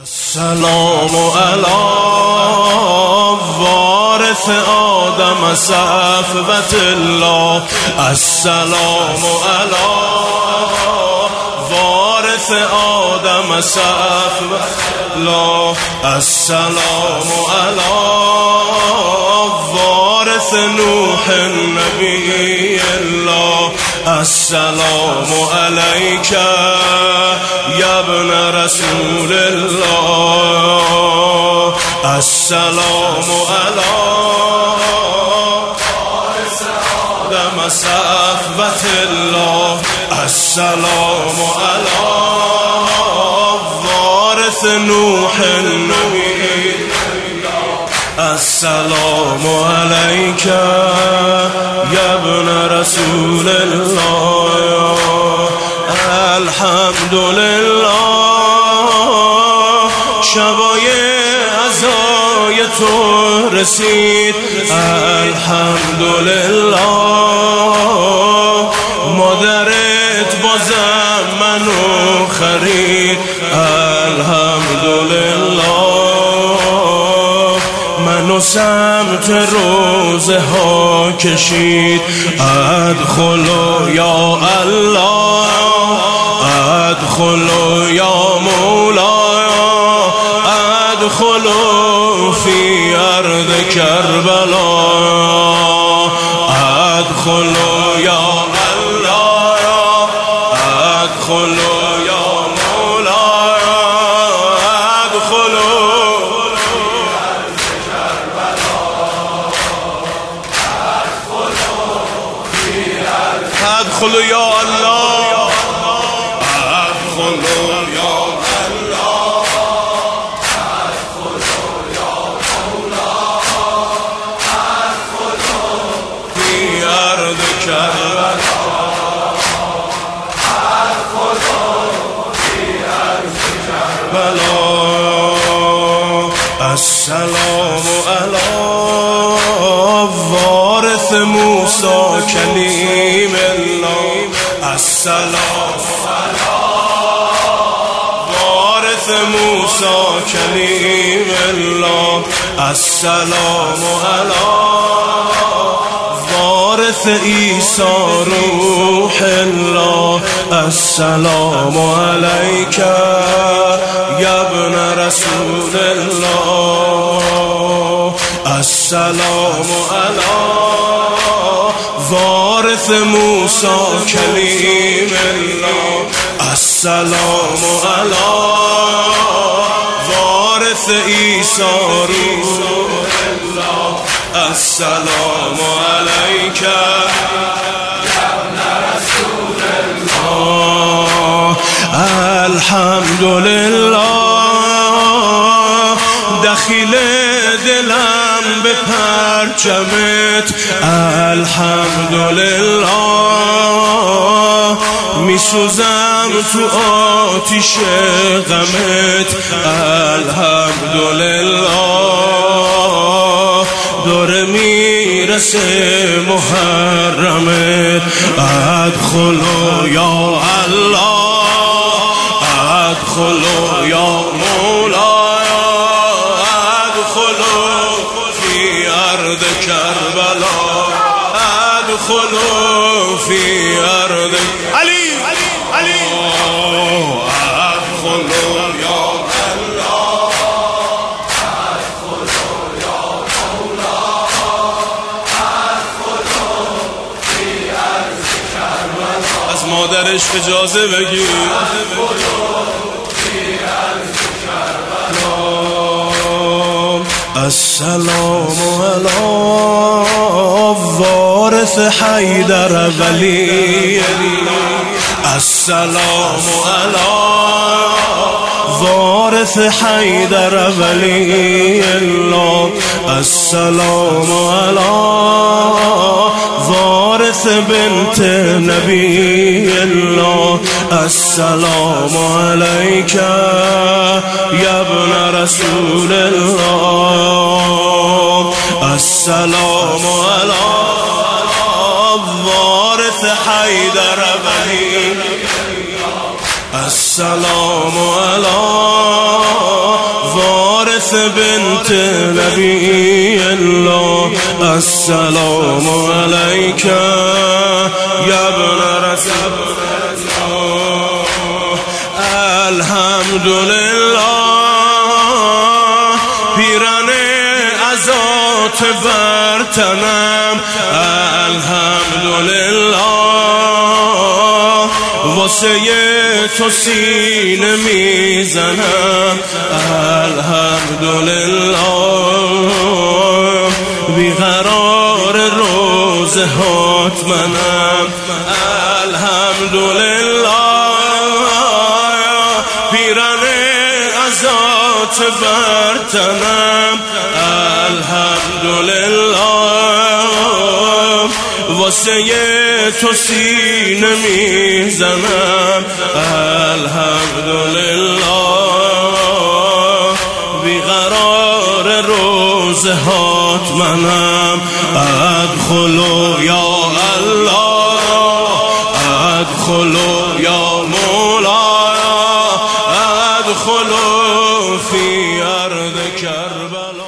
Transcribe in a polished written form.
السلام علی وارث آدم صفوة الله. السلام علی وارث آدم صفوة الله. السلام علی وارث نوح نبی الله. السلام علیک یا ابن رسول الله. السلام علی آدم صفوة الله. السلام علی وارث نوح نبی. السلام علیک یا ابن رسول الله. الحمدلله شبای عزای تو رسید. الحمدلله مادرت بازم منو خرید. الحمدلله منو سمت روزه ها کشید. ادخلوا یا الله ادخلوا یا مولا ادخلوا فی ارض کربلا. ادخلوا یا الله ادخلوا یا مولا ادخلوا ادخلوا یا الله ادخلوا یا الله ادخلوا یا مولا ادخلوا فی ارض کربلا. ادخلوا فی ارض کربلا. السلام علی وارث موسی کلیم الله. السلام علی وارث موسی کلیم الله. السلام علی وارث عیسی روح الله. السلام علیک یا ابن رسول الله. السلام علی وارث موسی کلیم الله. السلام علی وارث عیسی روح الله. السلام علیک یا ابن رسول الله. الحمدلله دخیل دلم به پرچمت. الحمدلله میسوزم تو آتیش غمت. الحمدلله دور میرسه محرمت. ادخلوا یا الله ادخلوا یا مولا ادخلوا فی ارض کربلا. ادخلوا فی ارض علی علی ادخلوا یا الله ادخلوا یا مولا ادخلوا فی ارض کربلا. از مادرش اجازه بگیر. السلام علی وارث حیدر ولی الله. السلام علی وارث حیدر ولی الله. السلام علی وارث بنت نبی الله. السلام علیک یا ابن رسول الله. السلام علی وارث حیدر ولی. السلام علی وارث بنت نبی الله السلام علیک یا ابن رسول الله الحمدلله پیران عزات برتنم الحمدلله واسه تو سینه میزنم الحمدلله بیقرار روزه هات منم الحمدلله پیران عزات برتنم الحمدلله واسه تو سینه میزنم الحمدلله بیقرار روزه هات منم ادخلوا یا الله ادخلوا یا مولا ادخلوا فی ارض کربلا